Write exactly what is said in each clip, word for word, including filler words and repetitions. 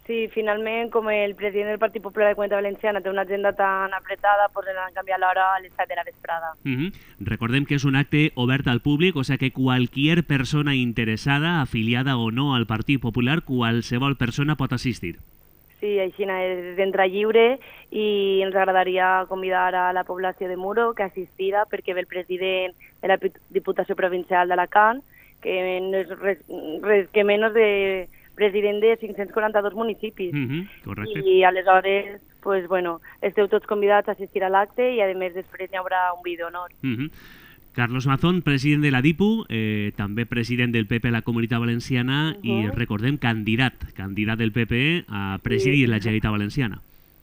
Sí, finalment, com el president del Partit Popular de Comunitat Valenciana té una agenda tan apretada, pues han canviat l'hora a les set de la vesprada. Uh -huh. Recordem que és un acte obert al públic, o sea que cualquier persona interessada, afiliada o no al Partit Popular, qualsevol persona pot assistir. Sí, així és d'entrada lliure i ens agradaria convidar a la població de Muro que assistira perquè ve el president de la Diputació Provincial d'Alacant, que no és res, res que menys de president de cinc-cents quaranta-dos municipis. Uh -huh, correcte. I aleshores, pues, bueno, esteu tots convidats a assistir a l'acte i, a més, després hi haurà un vídeo d'honor. Uh -huh. Carlos Mazón, president de la DIPU, eh, també president del P P a la Comunitat Valenciana uh -huh. i, recordem, candidat, candidat del P P a presidir sí. la Generalitat Valenciana.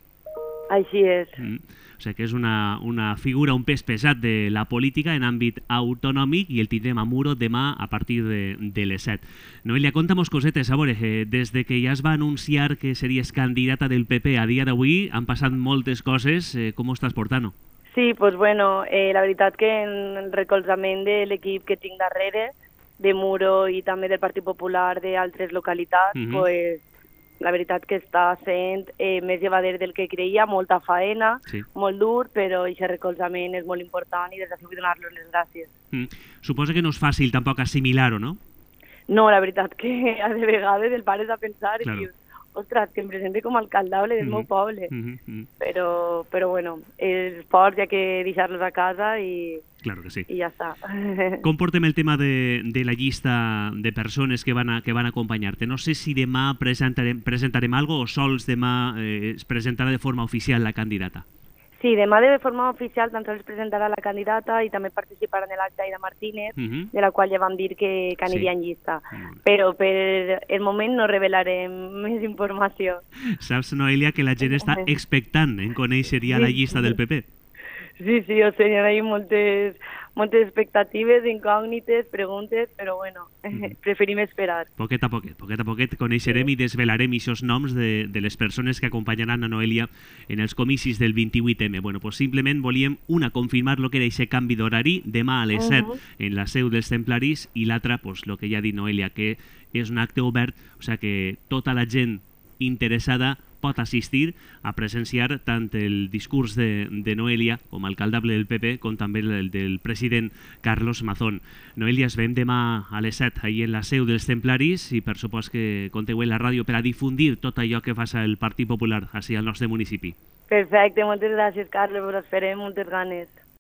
Així és. Mm. O sigui que és una, una figura, un pes pesat de la política en àmbit autonòmic i el tindrem a Muro demà a partir de, de les set. Noelia, conta'm cosetes. A veure, eh, des de que ja es va anunciar que series candidata del P P a dia d'avui han passat moltes coses. Eh, com ho estàs portant? Sí, doncs bueno, eh, la veritat que en el recolzament de l'equip que tinc darrere, de Muro i també del Partit Popular d'altres localitats, mm -hmm. pues, la veritat que està sent eh, més llevader del que creia, molta faena, sí. molt dur, però aquest recolzament és molt important i des d'ací vull donar-los les gràcies. Mm. Suposa que no és fàcil tampoc assimilar-ho, no? No, la veritat que de vegades el pares a pensar claro. i dius, ostres, que em presente com a alcaldable del mm -hmm. meu poble. Mm -hmm. però, però bueno, és fort, ja que deixar-los a casa i, claro que sí. i ja està. Com portem el tema de, de la llista de persones que van a, que van a acompanyar-te? No sé si demà presentarem, presentarem alguna cosa o sols demà eh, es presentarà de forma oficial la candidata. Sí, demà de forma oficial tan sols presentarà la candidata i també participarà en l'acte Aida Martínez, uh -huh. de la qual ja vam dir que, que aniria sí. en llista. Uh -huh. Però per el moment no revelarem més informació. Saps, Noelia, que la gent està expectant en conèixer ja la llista del P P? Sí, sí, o sigui, hi ha moltes, moltes expectatives, incògnites, preguntes, però bueno, mm. preferim esperar. Poquet a poquet, poquet a poquet coneixerem sí. i desvelarem aquests noms de, de les persones que acompanyaran a Noelia en els comicis del vint-i-vuit eme. Bueno, pues simplement volíem, una, confirmar lo que era aquest canvi d'horari, demà a les set uh -huh. en la seu dels Templaris, i l'altra, pues, lo que ja ha dit Noelia, que és un acte obert, o sigui que tota la gent interessada pot assistir a presenciar tant el discurs de, de Noelia com a alcaldable del P P com també el del president Carlos Mazón. Noelia, es veiem demà a les set ahir en la seu dels Templaris i per supost que conteu en la ràdio per a difundir tot allò que fa el Partit Popular així al nostre municipi. Perfecte, moltes gràcies, Carles, us esperem moltes ganes.